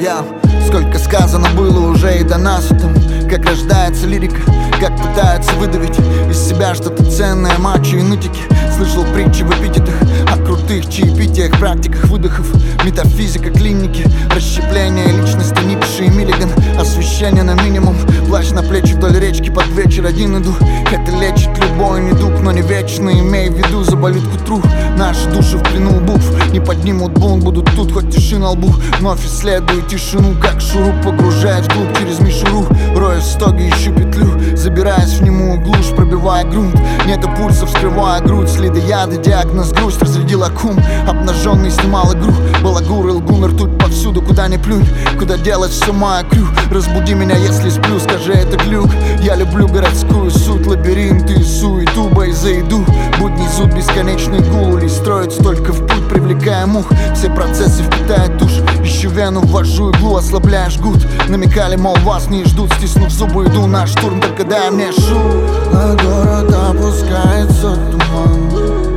Сколько сказано было уже и до нас о том, как рождается лирика, как пытаются выдавить из себя что-то ценное мачо и нытики. Слышал притчи в эпитетах о крутых чаепитиях, практиках выдохов, метафизика, клиники, расщепление личности Ницше и Миллиган, освещение на минимум, плащ на плечи вдоль речки, под вечер один иду. Это лечит любой недуг, но не вечно, имей в виду, заболит к утру. Наши души в плену букв не поднимут бунт, будут тут хоть тиши на лбу. Вновь исследую тишину, как шуруп, погружаясь вглубь через мишуру. Роюсь в стоге, ищу петлю, забираясь в немую глушь, пробивая грунт. Нету пульса, вскрывая грудь, следы яды, диагноз грусть, разрядил аккум. Обнаженный снимал игру, балагур и лгун, ртуть повсюду, куда ни плюнь. Куда делать все мое крю, разбуди меня, если сплю, скажи, это глюк. Я люблю городскую суть, лабиринты и суету, бой за еду. Будний зуд, бесконечный гул, улей строится только в путь, привлекая мух. Все процессы впитают душ, ищу вену, ввожу иглу, ослабляя жгут. Намекали, мол, вас не ждут, стиснув зубы, иду на штурм, только дай мне шум. На город опускается туман,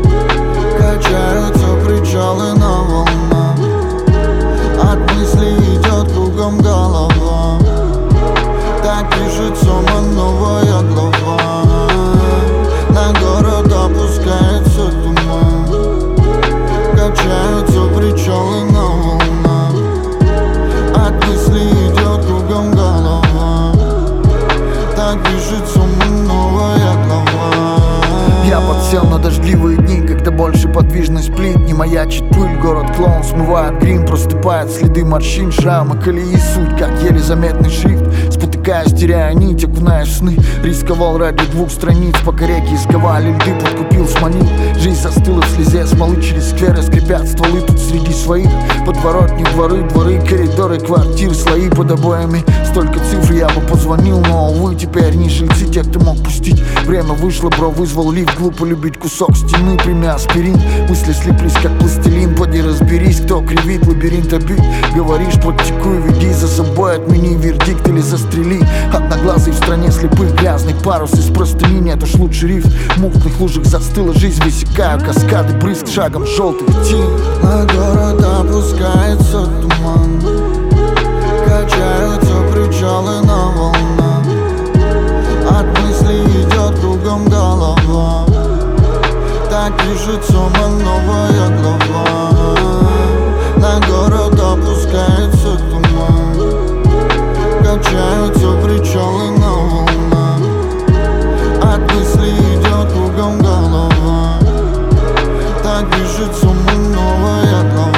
качаются причалы на волнах, от мыслей идет кругом голова. Так пишет Сома новая глава. На город опускается туман, качаются причалы на волнах, от мыслей идет кругом голова. Так пишет Сома новая глава. Я подсел на дождливые дни, когда больше подвижность плит. Не маячит пыль, город-клоун смывает грим, проступают следы морщин, шрамы, колеи, суть, как еле заметный шрифт. Спотыкаясь, теряя нить, окуная в сны. Рисковал ради 2 страниц, пока реки исковали льды, подкупил, сманил. Жизнь застыла в слезе смолы, через скверы скрипят стволы тут среди своих. Подворотни, дворы, коридоры, квартир, слои под обоями. Столько цифр, я бы позвонил, но, увы, теперь не жильцы, те, кто мог пустить. Время вышло, бро, вызвал лифт, глупо любить кусок стены, прими аспирин. Мысли слиплись, как пластилин, поди разберись, кто кривит лабиринт обид. Говоришь, практикуй, веди за собой, отмени вердикт или застрели. Одноглазый в стране слепых, грязный парус из простыни, нет уж лучше риф. В мутных лужах застыла жизнь, высекаю каскады, брызг шагом желтых тень. На город опускается туман, качаются причалы на волнах, от мыслей идет кругом голова. Так пишет Сома новая глава. На город опускается туман, качаются причалы на волнах, от мыслей идет кругом голова. Так пишет Сома новая глава.